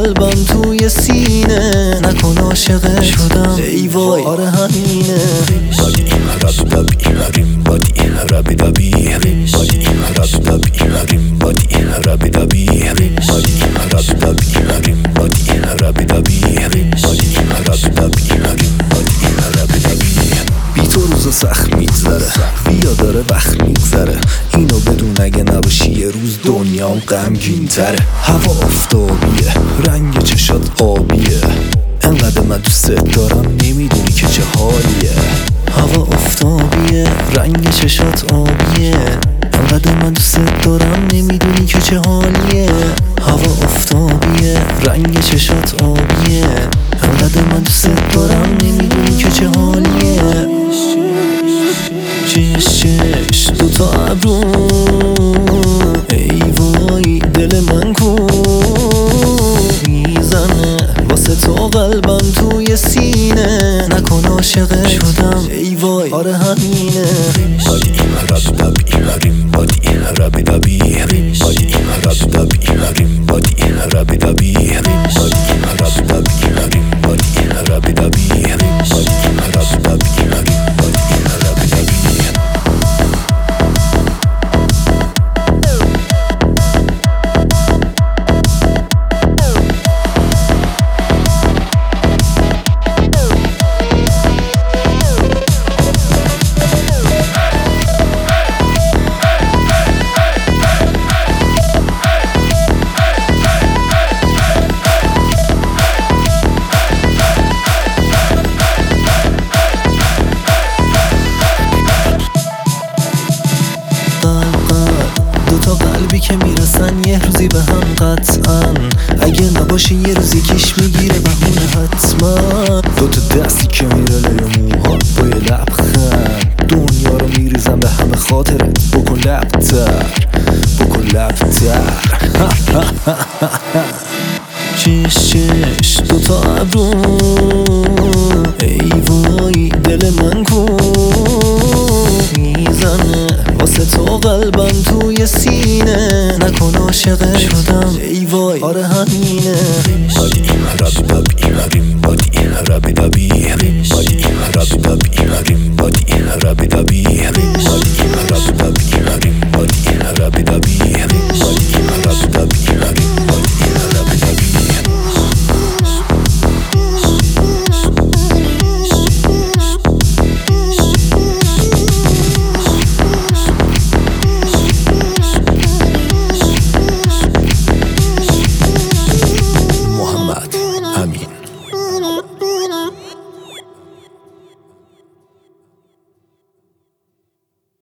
قلبم توی سینه، نکن عاشقت شدم ای وای آره همینه. بی تو روزا سخت میگذره، بیا داره وقت میگذره، اینو بدون اگه نباشی یه روز دنیام غمگین تره. هوا آفتابیه، رنگ چشات آبیه، انقدر من دوست دارم نمیدونی که چه حالیه. هوا آفتابیه، رنگ چشات آبیه، انقدر من دوست دارم نمیدونی که چه حالیه. هوا آفتابیه، رنگ چشات آبیه، انقدر من دوست دارم نمیدونی که چه حالیه. چش دوتا ابرو ای وای دل من کو میزنه، واسه تو قلبم توی سینه، نکن عاشقت شدم ای وای آره همینه. دوتا قلبی که میرسن یه روزی به هم قطعا، اگه نباشه یه روزی کش میگیره بهونه حتما. دوتا دستی که میره لای موها با یه لبخند، دنیا رو میریزم به همه خاطرت، بکن لبتر بکن لبتر. چش دوتا ابرو ای وای دل من کو میزنه، واسه تو قلبم توی سینه، نکن عاشقت شدم ای وای آره همینه. Rabi